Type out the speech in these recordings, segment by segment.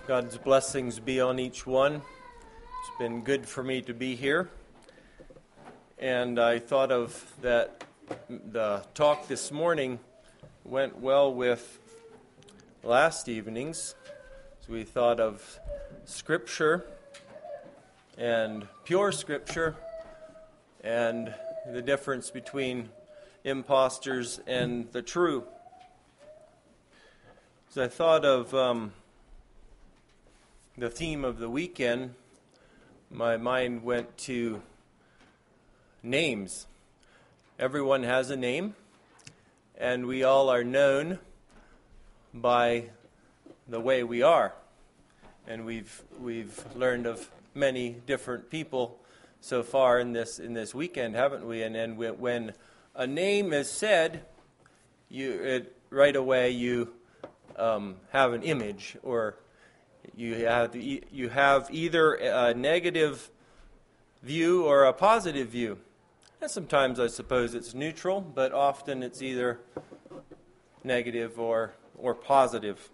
God's blessings be on each one. It's been good for me to be here. And I thought of that the talk this morning went well with last evening's. So we thought of Scripture and pure Scripture and the difference between imposters and the true. So I thought of the theme of the weekend. My mind went to names. Everyone has a name, and we all are known by the way we are. And we've learned of many different people so far in this weekend, haven't we? And when a name is said, right away you have an image, or you have either a negative view or a positive view. And sometimes I suppose it's neutral, but often it's either negative or positive.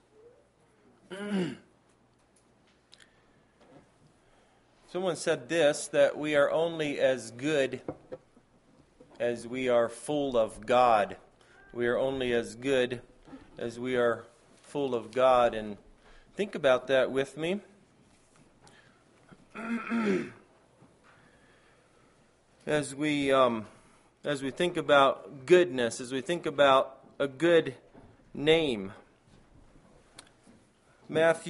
Someone said this, that we are only as good as we are full of God. We are only as good as we are full of God. And think about that with me. As we think about goodness, as we think about a good name. Mark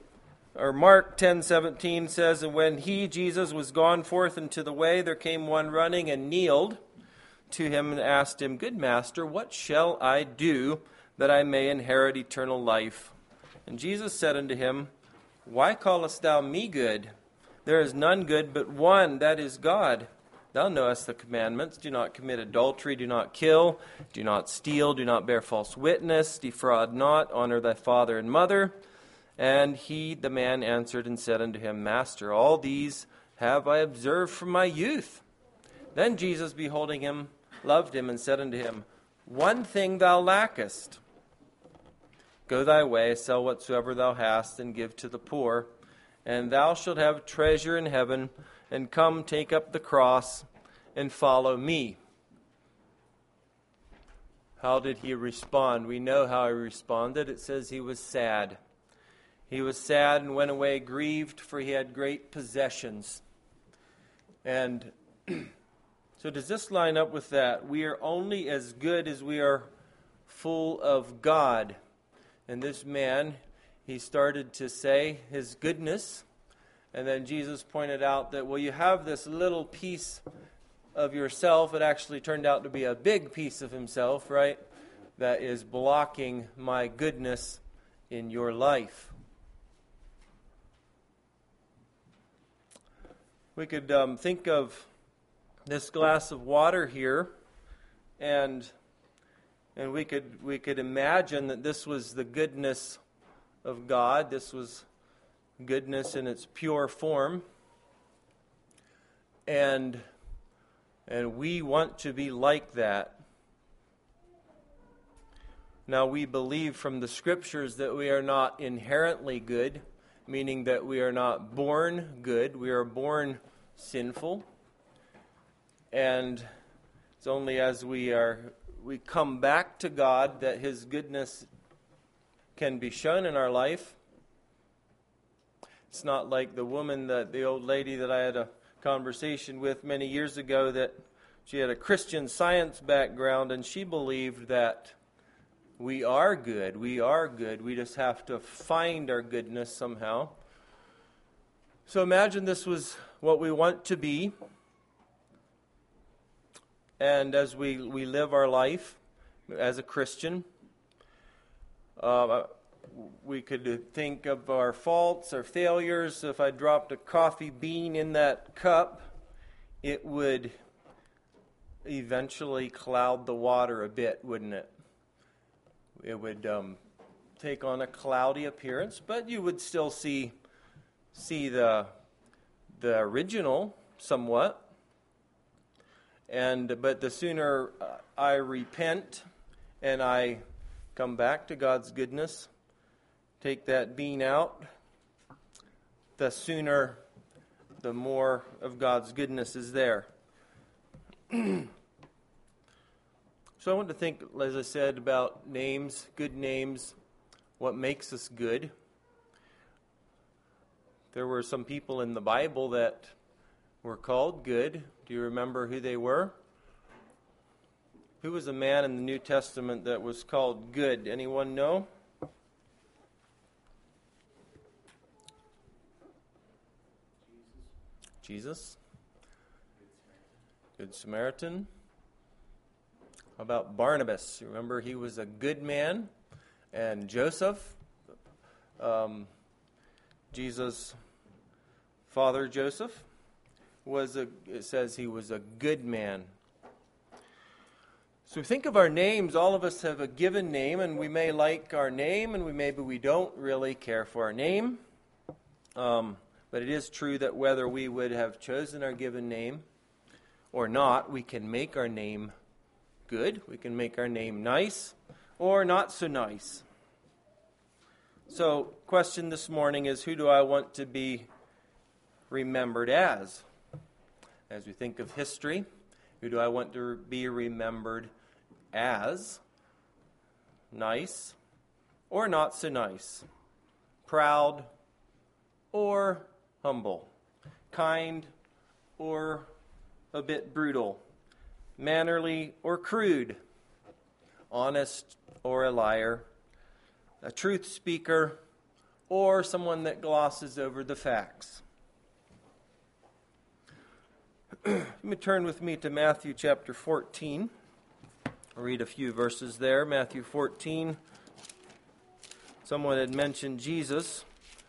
10:17 says, "And when he, Jesus, was gone forth into the way, there came one running and kneeled to him and asked him, 'Good master, what shall I do that I may inherit eternal life?' And Jesus said unto him, Why callest thou me good? There is none good but one, that is God. Thou knowest the commandments. Do not commit adultery, do not kill, do not steal, do not bear false witness, defraud not, honor thy father and mother. And he, the man, answered and said unto him, Master, all these have I observed from my youth. Then Jesus, beholding him, loved him, and said unto him, One thing thou lackest. Go thy way, sell whatsoever thou hast, and give to the poor, and thou shalt have treasure in heaven, and come take up the cross, and follow me." How did he respond? We know how he responded. It says he was sad. He was sad and went away grieved, for he had great possessions. And so does this line up with that? We are only as good as we are full of God. And this man, he started to say his goodness. And then Jesus pointed out that, well, you have this little piece of yourself. It actually turned out to be a big piece of himself, right? That is blocking my goodness in your life. We could think of this glass of water here, and we could imagine that this was the goodness of God. This was goodness in its pure form. And we want to be like that. Now, we believe from the Scriptures that we are not inherently good, meaning that we are not born good. We are born sinful. And it's only as we come back to God that His goodness can be shown in our life. It's not like the woman, the old lady that I had a conversation with many years ago, that she had a Christian Science background, and she believed that we are good. We are good. We just have to find our goodness somehow. So imagine this was what we want to be. And as we live our life as a Christian, we could think of our faults, our failures. If I dropped a coffee bean in that cup, it would eventually cloud the water a bit, wouldn't it? It would take on a cloudy appearance, but you would still see the original somewhat. But the sooner I repent and I come back to God's goodness, take that bean out, the sooner, the more of God's goodness is there. So I want to think, as I said, about names, good names, what makes us good. There were some people in the Bible that were called good. Do you remember who they were? Who was a man in the New Testament that was called good? Anyone know? Jesus. Good Samaritan. How about Barnabas? Remember, he was a good man. And Joseph, Jesus' father Joseph, it says he was a good man. So think of our names. All of us have a given name, and we may like our name, and maybe we don't really care for our name. But it is true that whether we would have chosen our given name or not, we can make our name good. We can make our name nice or not so nice. So, question this morning is, who do I want to be remembered as? As we think of history, who do I want to be remembered as? Nice or not so nice? Proud or humble? Kind or a bit brutal? Mannerly or crude? Honest or a liar? A truth speaker or someone that glosses over the facts? Let me turn with me to Matthew chapter 14. I'll read a few verses there. Matthew 14. Someone had mentioned Jesus.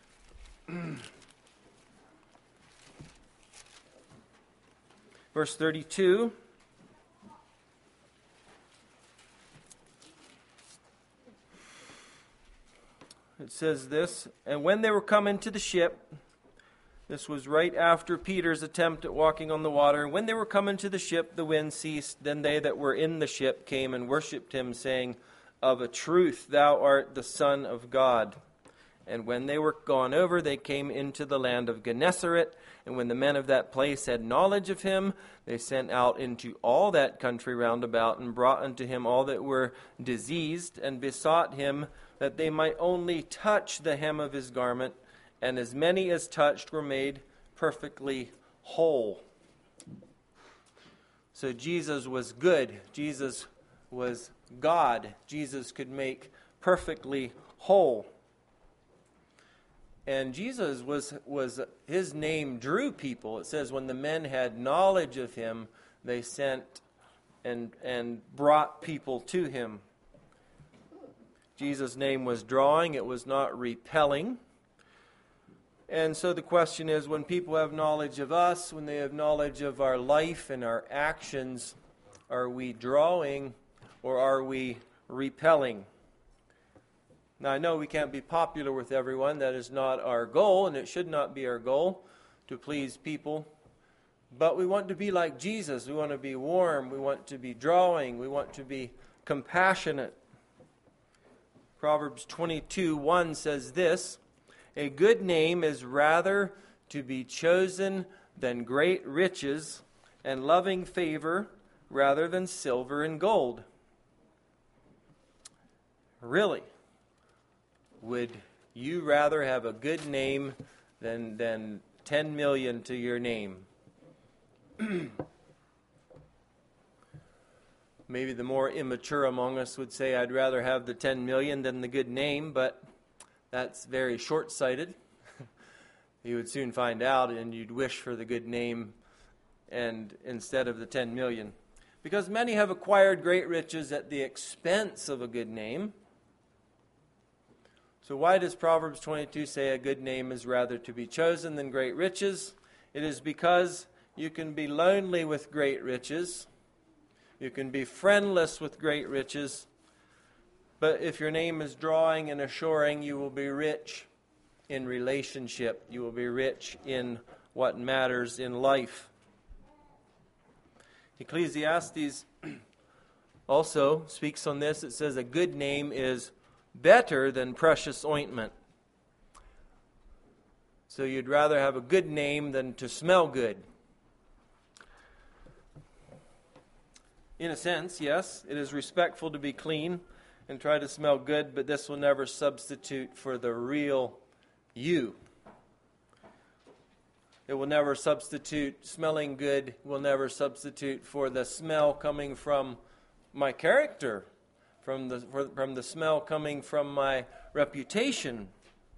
Verse 32. It says this, and when they were come into the ship, this was right after Peter's attempt at walking on the water, and when they were come into the ship, the wind ceased. Then they that were in the ship came and worshipped him, saying, of a truth, thou art the Son of God. And when they were gone over, they came into the land of Gennesaret. And when the men of that place had knowledge of him, they sent out into all that country round about, and brought unto him all that were diseased, and besought him that they might only touch the hem of his garment. And as many as touched were made perfectly whole. So Jesus was good. Jesus was God. Jesus could make perfectly whole. And Jesus was his name drew people. It says when the men had knowledge of him, they sent and brought people to him. Jesus' name was drawing. It was not repelling. And so the question is, when people have knowledge of us, when they have knowledge of our life and our actions, are we drawing or are we repelling? Now, I know we can't be popular with everyone. That is not our goal, and it should not be our goal to please people. But we want to be like Jesus. We want to be warm. We want to be drawing. We want to be compassionate. Proverbs 22:1 says this, a good name is rather to be chosen than great riches, and loving favor rather than silver and gold. Really? Would you rather have a good name than 10 million to your name? Maybe the more immature among us would say, I'd rather have the 10 million than the good name, but that's very short-sighted. You would soon find out, and you'd wish for the good name and instead of the 10 million. Because many have acquired great riches at the expense of a good name. So why does Proverbs 22 say a good name is rather to be chosen than great riches? It is because you can be lonely with great riches. You can be friendless with great riches. But if your name is drawing and assuring, you will be rich in relationship. You will be rich in what matters in life. Ecclesiastes also speaks on this. It says a good name is better than precious ointment. So you'd rather have a good name than to smell good. In a sense, yes, it is respectful to be clean and try to smell good, but this will never substitute for the real you. It will never substitute, smelling good will never substitute for the smell coming from my character, from the smell coming from my reputation.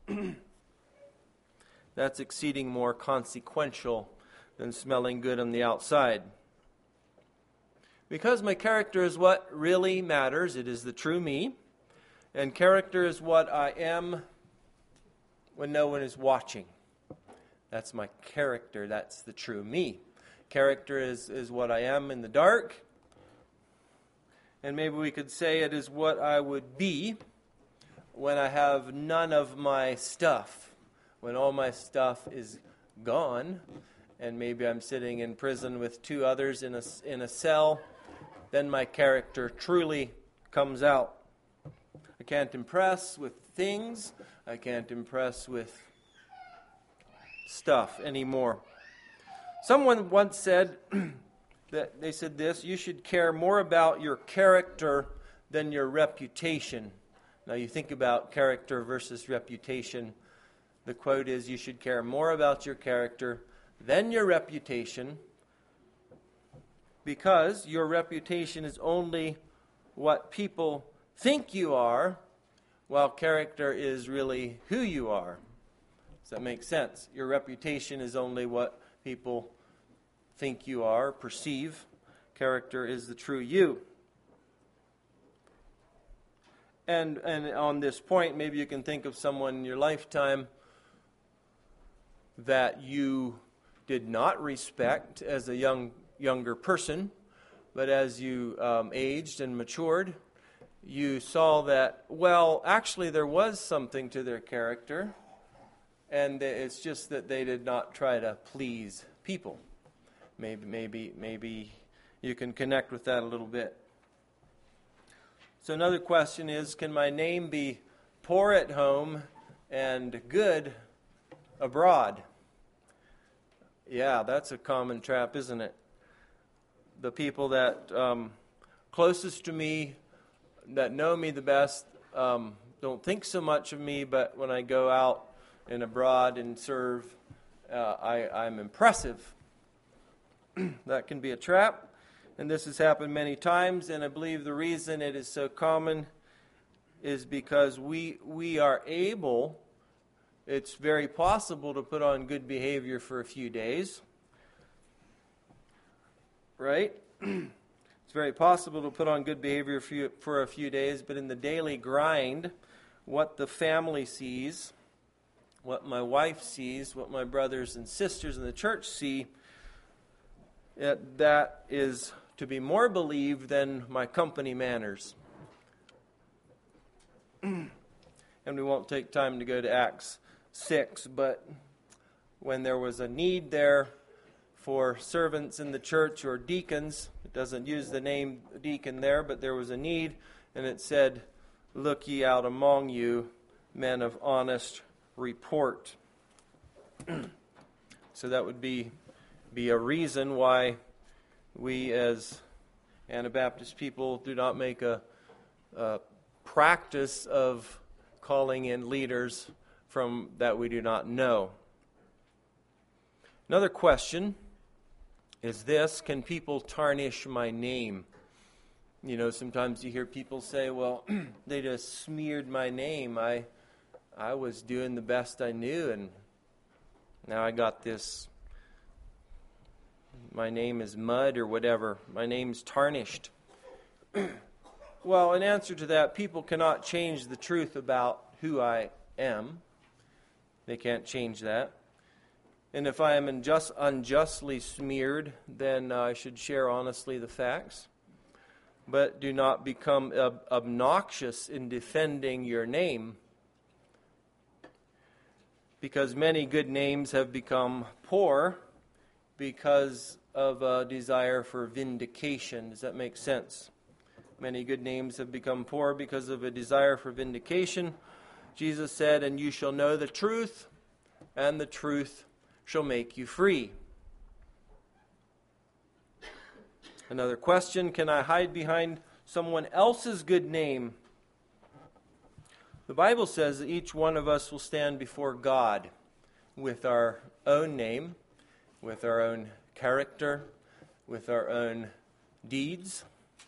That's exceeding more consequential than smelling good on the outside. Because my character is what really matters, it is the true me, and character is what I am when no one is watching. That's my character, that's the true me. Character is what I am in the dark, and maybe we could say it is what I would be when I have none of my stuff, when all my stuff is gone, and maybe I'm sitting in prison with two others in a cell. Then my character truly comes out. I can't impress with things. I can't impress with stuff anymore. Someone once said that they said this: you should care more about your character than your reputation. Now you think about character versus reputation. The quote is, you should care more about your character than your reputation, because your reputation is only what people think you are, while character is really who you are. Does that make sense? Your reputation is only what people think you are, perceive. Character is the true you. And on this point, maybe you can think of someone in your lifetime that you did not respect as a younger person, but as you aged and matured, you saw that, well, actually there was something to their character, and it's just that they did not try to please people. Maybe you can connect with that a little bit. So another question is, can my name be poor at home and good abroad? Yeah, that's a common trap, isn't it? The people that closest to me, that know me the best, don't think so much of me, but when I go out and abroad and serve, I'm impressive. That can be a trap, and this has happened many times, and I believe the reason it is so common is because we are able, it's very possible to put on good behavior for a few days, right? It's very possible to put on good behavior for a few days, but in the daily grind, what the family sees, what my wife sees, what my brothers and sisters in the church see, that is to be more believed than my company manners. And we won't take time to go to Acts 6, but when there was a need there for servants in the church or deacons, it doesn't use the name deacon there, but there was a need, and it said, "Look ye out among you, men of honest report." So that would be a reason why we as Anabaptist people do not make a practice of calling in leaders from that we do not know. Another question is this: can people tarnish my name? You know, sometimes you hear people say, well, they just smeared my name. I was doing the best I knew, and now I got this, my name is mud or whatever. My name's tarnished. Well, in answer to that, people cannot change the truth about who I am. They can't change that. And if I am unjustly smeared, then I should share honestly the facts. But do not become obnoxious in defending your name, because many good names have become poor because of a desire for vindication. Does that make sense? Many good names have become poor because of a desire for vindication. Jesus said, "And you shall know the truth, and the truth shall make you free. Another question, can I hide behind someone else's good name? The Bible says that each one of us will stand before God with our own name, with our own character, with our own deeds.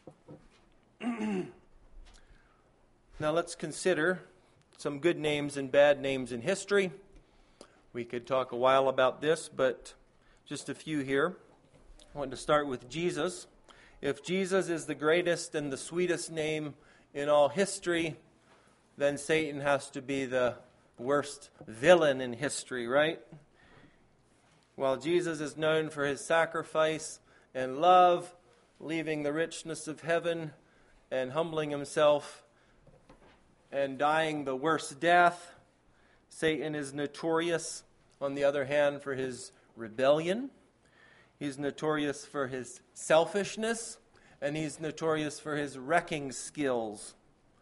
Now let's consider some good names and bad names in history. We could talk a while about this, but just a few here. I want to start with Jesus. If Jesus is the greatest and the sweetest name in all history, then Satan has to be the worst villain in history, right? While Jesus is known for his sacrifice and love, leaving the richness of heaven and humbling himself and dying the worst death, Satan is notorious, on the other hand, for his rebellion. He's notorious for his selfishness, and he's notorious for his wrecking skills.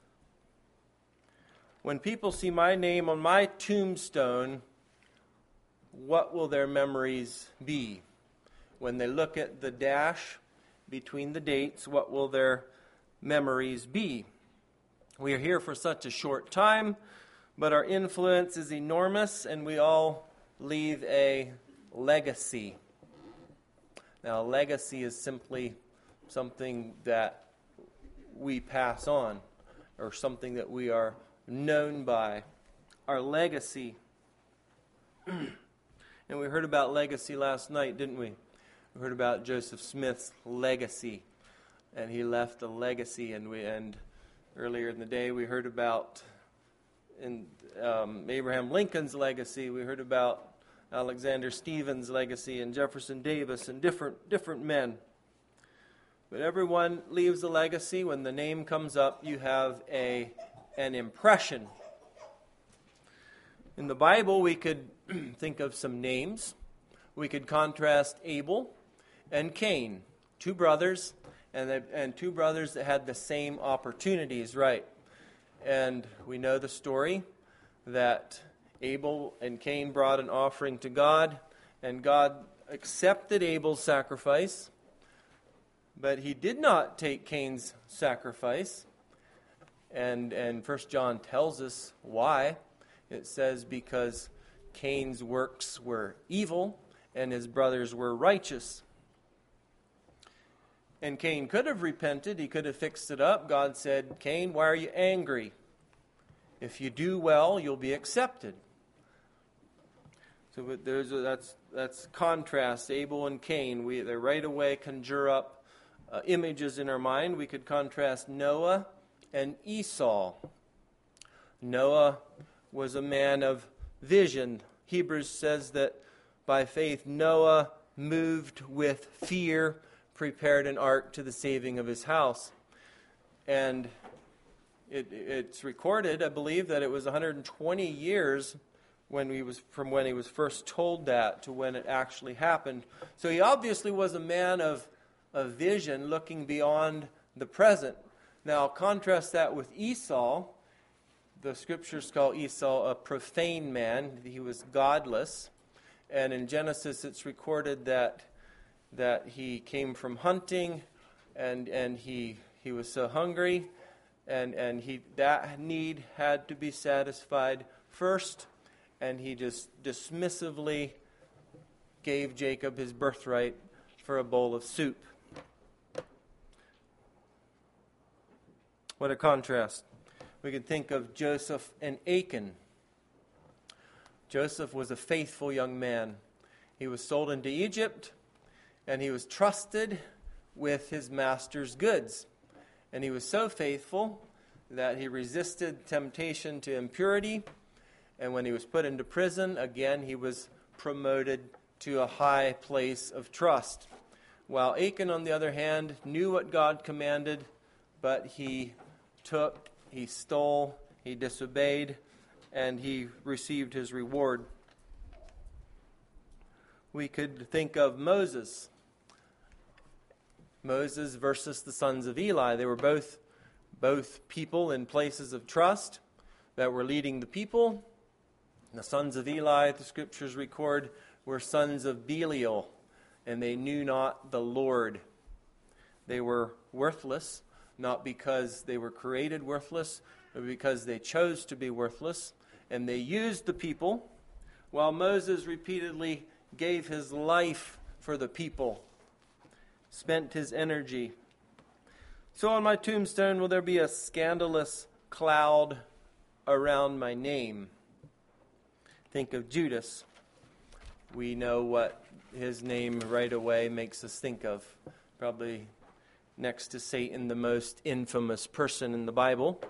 When people see my name on my tombstone, what will their memories be? When they look at the dash between the dates, what will their memories be? We are here for such a short time, but our influence is enormous, and we all leave a legacy. Now, a legacy is simply something that we pass on, or something that we are known by. Our legacy. And we heard about legacy last night, didn't we? We heard about Joseph Smith's legacy, and he left a legacy. And earlier in the day, we heard about Abraham Lincoln's legacy. We heard about Alexander Stevens' legacy and Jefferson Davis and different men. But everyone leaves a legacy. When the name comes up, you have an impression. In the Bible, we could think of some names. We could contrast Abel and Cain, two brothers, and two brothers that had the same opportunities, right? And we know the story that Abel and Cain brought an offering to God, and God accepted Abel's sacrifice, but he did not take Cain's sacrifice. And 1 John tells us why. It says, because Cain's works were evil and his brothers were righteous. And Cain could have repented. He could have fixed it up. God said, Cain, why are you angry? If you do well, you'll be accepted. So that's contrast, Abel and Cain. They right away conjure up images in our mind. We could contrast Noah and Esau. Noah was a man of vision. Hebrews says that by faith Noah moved with fear, prepared an ark to the saving of his house. And it's recorded, I believe, that it was 120 years from when he was first told that to when it actually happened. So he obviously was a man of vision, looking beyond the present. Now, contrast that with Esau. The scriptures call Esau a profane man. He was godless. And in Genesis, it's recorded that he came from hunting, and he was so hungry, and that need had to be satisfied first, and he just dismissively gave Jacob his birthright for a bowl of soup. What a contrast. We could think of Joseph and Achan. Joseph was a faithful young man. He was sold into Egypt, and he was trusted with his master's goods. And he was so faithful that he resisted temptation to impurity. And when he was put into prison, again, he was promoted to a high place of trust. While Achan, on the other hand, knew what God commanded, but he stole, he disobeyed, and he received his reward. We could think of Moses. Moses versus the sons of Eli. They were both people in places of trust that were leading the people. The sons of Eli, the scriptures record, were sons of Belial, and they knew not the Lord. They were worthless, not because they were created worthless, but because they chose to be worthless, and they used the people, while Moses repeatedly gave his life for the people, spent his energy. So on my tombstone will there be a scandalous cloud around my name. Think of Judas. We know what his name right away makes us think of. Probably next to Satan, the most infamous person in the Bible.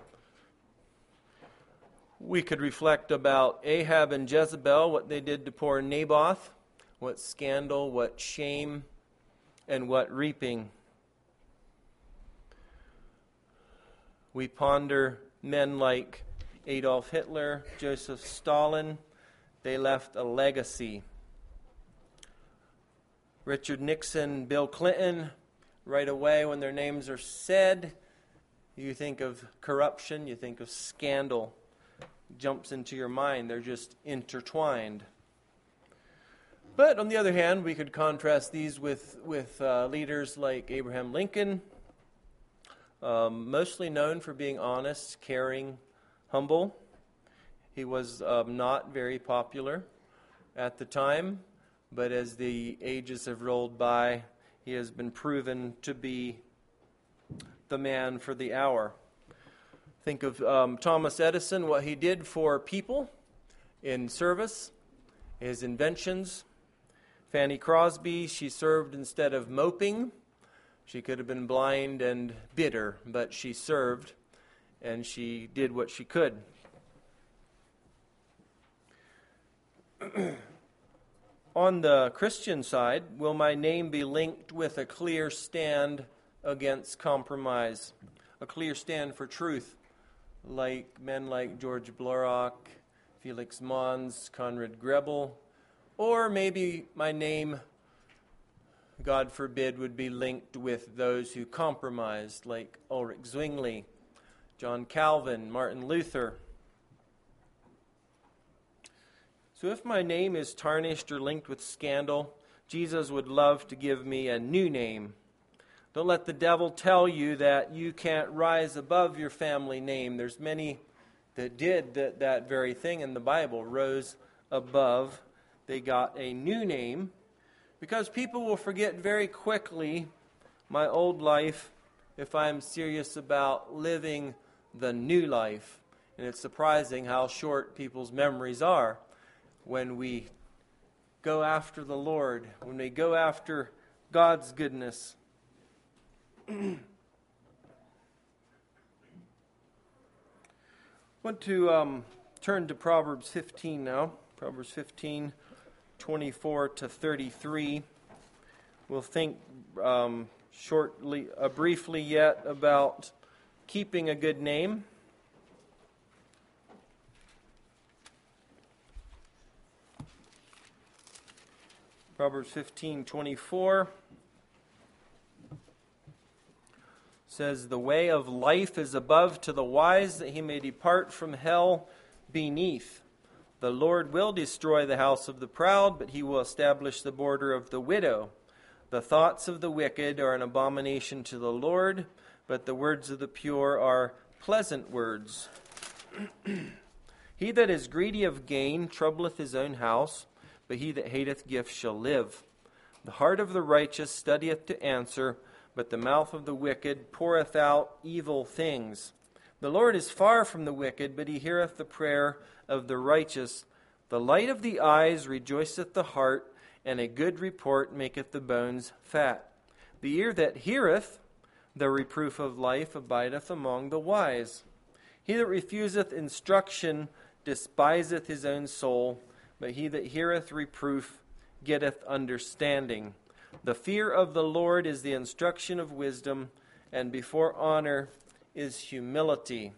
We could reflect about Ahab and Jezebel, what they did to poor Naboth, what scandal, what shame, and what reaping. We ponder men like Adolf Hitler, Joseph Stalin. They left a legacy. Richard Nixon, Bill Clinton, right away when their names are said, you think of corruption, you think of scandal. Jumps into your mind. They're just intertwined. But on the other hand, we could contrast these with leaders like Abraham Lincoln, mostly known for being honest, caring, humble. He was not very popular at the time, but as the ages have rolled by, he has been proven to be the man for the hour. Think of Thomas Edison, what he did for people in service, his inventions. Fanny Crosby, she served instead of moping. She could have been blind and bitter, but she served, and she did what she could. On the Christian side, will my name be linked with a clear stand against compromise, a clear stand for truth, like men like George Blorock, Felix Mons, Conrad Grebel, or maybe my name, God forbid, would be linked with those who compromised, like Ulrich Zwingli, John Calvin, Martin Luther. So if my name is tarnished or linked with scandal, Jesus would love to give me a new name. Don't let the devil tell you that you can't rise above your family name. There's many that did that very thing in the Bible, rose above. They got a new name because people will forget very quickly my old life if I'm serious about living the new life. And it's surprising how short people's memories are when we go after the Lord, when we go after God's goodness. I want to turn to Proverbs 15 now. Proverbs 15, 24 to 33. We'll think briefly yet about keeping a good name. Proverbs 15:24 says, "The way of life is above to the wise, that he may depart from hell beneath. The Lord will destroy the house of the proud, but he will establish the border of the widow. The thoughts of the wicked are an abomination to the Lord, but the words of the pure are pleasant words. He that is greedy of gain troubleth his own house, but he that hateth gifts shall live. The heart of the righteous studieth to answer, but the mouth of the wicked poureth out evil things. The Lord is far from the wicked, but he heareth the prayer of the righteous. The light of the eyes rejoiceth the heart, and a good report maketh the bones fat. The ear that heareth the reproof of life abideth among the wise. He that refuseth instruction despiseth his own soul, but he that heareth reproof getteth understanding. The fear of the Lord is the instruction of wisdom, and before honor is humility."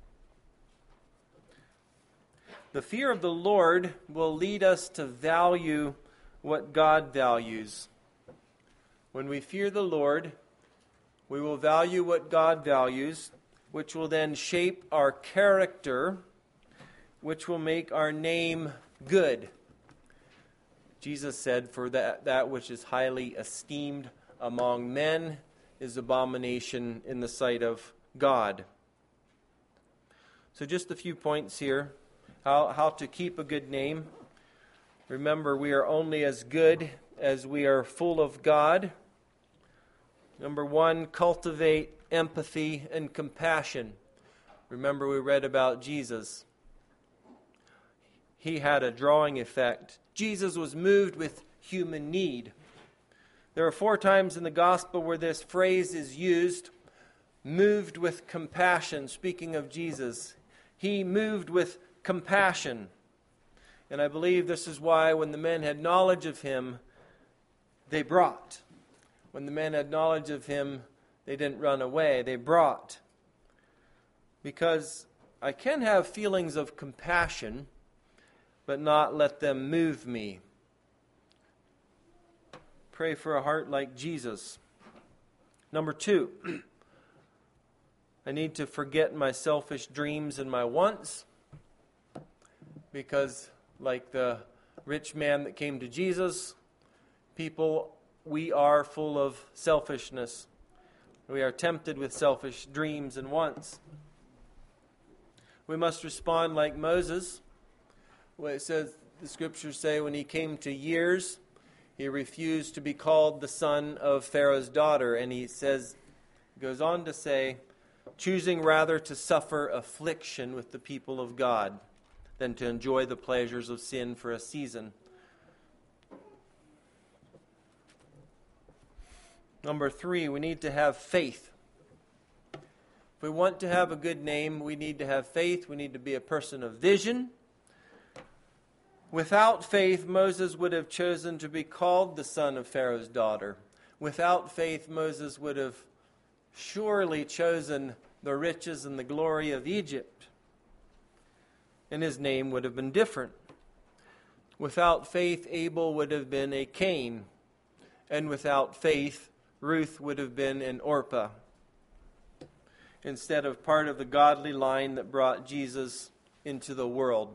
The fear of the Lord will lead us to value what God values. When we fear the Lord, we will value what God values, which will then shape our character, which will make our name good. Jesus said, for that which is highly esteemed among men is abomination in the sight of God. So just a few points here. How to keep a good name. Remember, we are only as good as we are full of God. Number 1, cultivate empathy and compassion. Remember, we read about Jesus. He had a drawing effect. Jesus was moved with human need. There are 4 times in the gospel where this phrase is used, moved with compassion, speaking of Jesus. He moved with compassion. And I believe this is why when the men had knowledge of him, they brought. When the men had knowledge of him, they didn't run away. They brought. Because I can have feelings of compassion, but not let them move me. Pray for a heart like Jesus. Number 2, I need to forget my selfish dreams and my wants, because like the rich man that came to Jesus, we are full of selfishness. We are tempted with selfish dreams and wants. We must respond like Moses. Well, it says, the scriptures say, when he came to years, he refused to be called the son of Pharaoh's daughter. And he goes on to say, choosing rather to suffer affliction with the people of God than to enjoy the pleasures of sin for a season. Number 3, we need to have faith. If we want to have a good name, we need to have faith. We need to be a person of vision. Without faith, Moses would have chosen to be called the son of Pharaoh's daughter. Without faith, Moses would have surely chosen the riches and the glory of Egypt. And his name would have been different. Without faith, Abel would have been a Cain. And without faith, Ruth would have been an Orpah, instead of part of the godly line that brought Jesus into the world.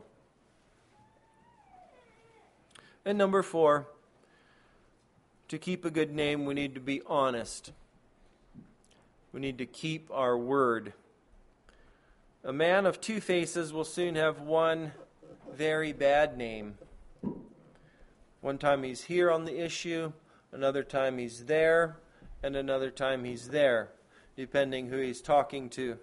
And number 4, to keep a good name, we need to be honest. We need to keep our word. A man of 2 faces will soon have one very bad name. One time he's here on the issue, another time he's there, and another time he's there, depending who he's talking to.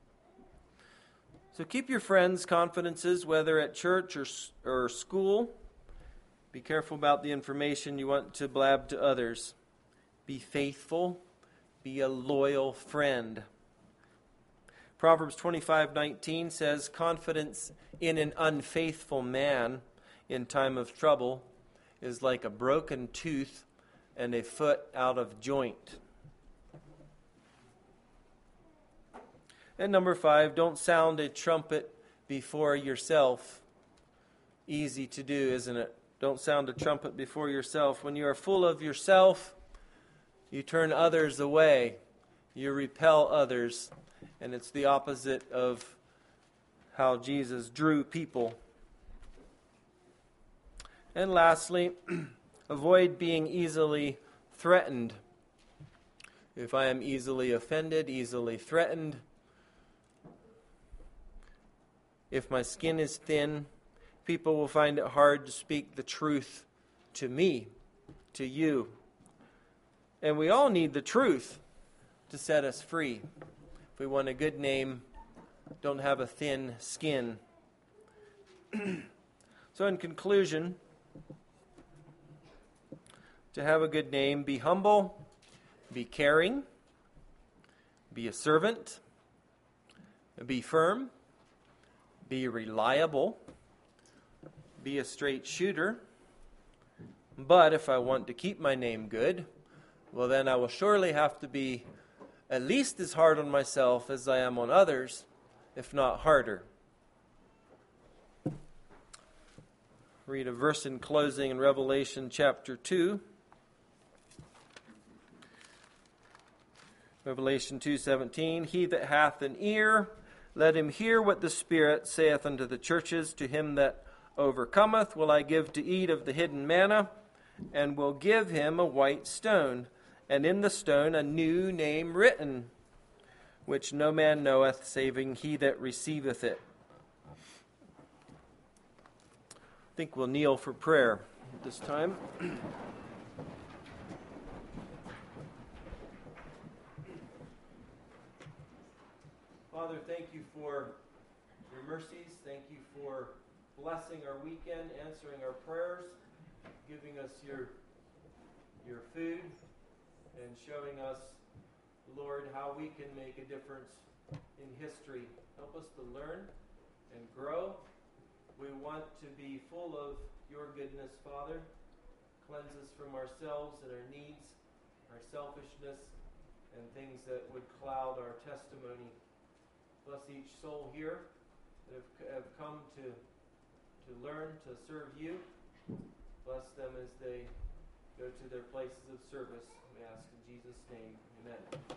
So keep your friends' confidences, whether at church or school. Be careful about the information you want to blab to others. Be faithful. Be a loyal friend. Proverbs 25:19 says, confidence in an unfaithful man in time of trouble is like a broken tooth and a foot out of joint. And number 5, don't sound a trumpet before yourself. Easy to do, isn't it? Don't sound a trumpet before yourself. When you are full of yourself, you turn others away. You repel others. And it's the opposite of how Jesus drew people. And lastly, avoid being easily threatened. If I am easily offended, easily threatened, if my skin is thin, people will find it hard to speak the truth to me, to you. And we all need the truth to set us free. If we want a good name, don't have a thin skin. So in conclusion, to have a good name, be humble, be caring, be a servant, be firm, be reliable, be a straight shooter. But if I want to keep my name good, well then I will surely have to be at least as hard on myself as I am on others, if not harder. Read a verse in closing in Revelation chapter 2. Revelation 2:17, he that hath an ear, Let him hear what the Spirit saith unto the churches. To him that overcometh will I give to eat of the hidden manna, and will give him a white stone, and in the stone a new name written, which no man knoweth, saving he that receiveth it. I think we'll kneel for prayer at this time. Father, thank you for your mercies. Thank you for blessing our weekend, answering our prayers, giving us your food, and showing us, Lord, how we can make a difference in history. Help us to learn and grow. We want to be full of your goodness, Father. Cleanse us from ourselves and our needs, our selfishness, and things that would cloud our testimony. Bless each soul here that have come to learn to serve you. Bless them as they go to their places of service. We ask in Jesus' name, amen.